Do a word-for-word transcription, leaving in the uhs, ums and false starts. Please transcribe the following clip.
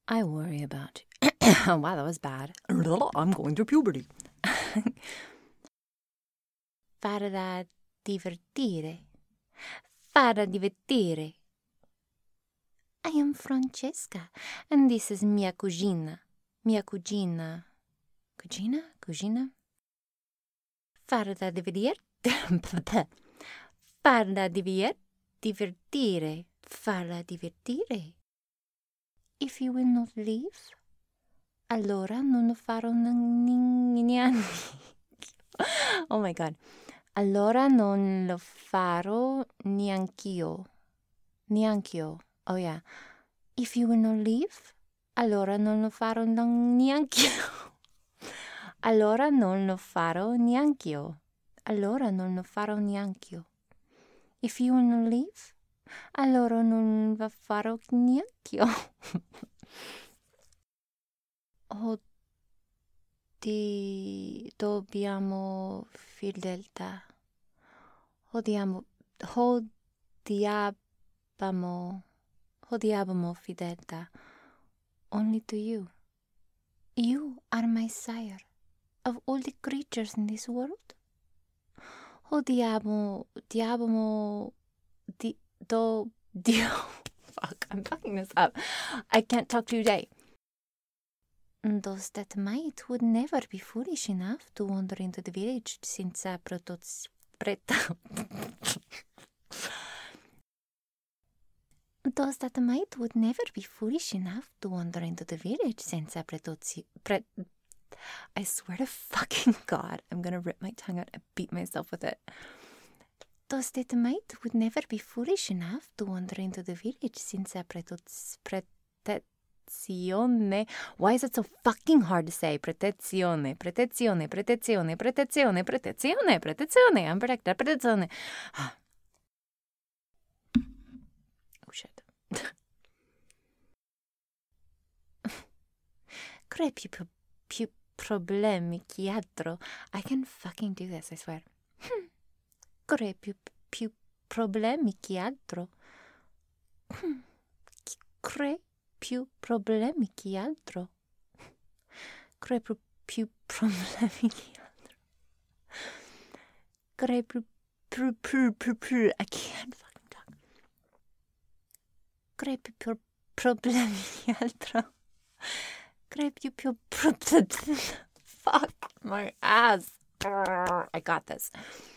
I worry about you. Wow, that was bad. I'm going through puberty. Farla divertire. Farla divertire. I am Francesca, and this is mia cugina. Mia cugina. Cugina? Cugina? Farla divertire. Farla divier- divertire. Farla divertire. If you will not leave, allora non farò niente. Oh my god. Allora non lo farò neanch'io. Neanch'io. Oh yeah. If you will not leave, allora non lo farò neanch'io. Allora non lo farò neanch'io. Allora non lo farò neanch'io. If you will not leave, allora non lo farò neanch'io. Oh, di dobbiamo fedeltà. Odiamo, odiabamo, odiabamo fedeltà. Only to you. You are my sire of all the creatures in this world. Odiamo, diabamo, di, do, dio. Fuck, I'm fucking this up. I can't talk today. Those that might would never be foolish enough to wander into the village senza protoz... preta... Those that might would never be foolish enough to wander into the village senza pretozzi... Pre... I swear to fucking God, I'm gonna rip my tongue out and beat myself with it. Those that might would never be foolish enough to wander into the village senza pretozzi... Prete... Why is it so fucking hard to say? Protezione, protezione, protezione, protezione, protezione, protezione. I'm protected, protezione. Oh shit. Crei più, più problemi che altro. I can fucking do this, I swear. Crei più, più problemi che altro. Crei più problemi che altro. Crei più, più problemi che altro. Crei più, più, più, più, più. I can't fucking talk. Crei più, più problemi che altro. Crei più, più problemi. Fuck my ass. I got this.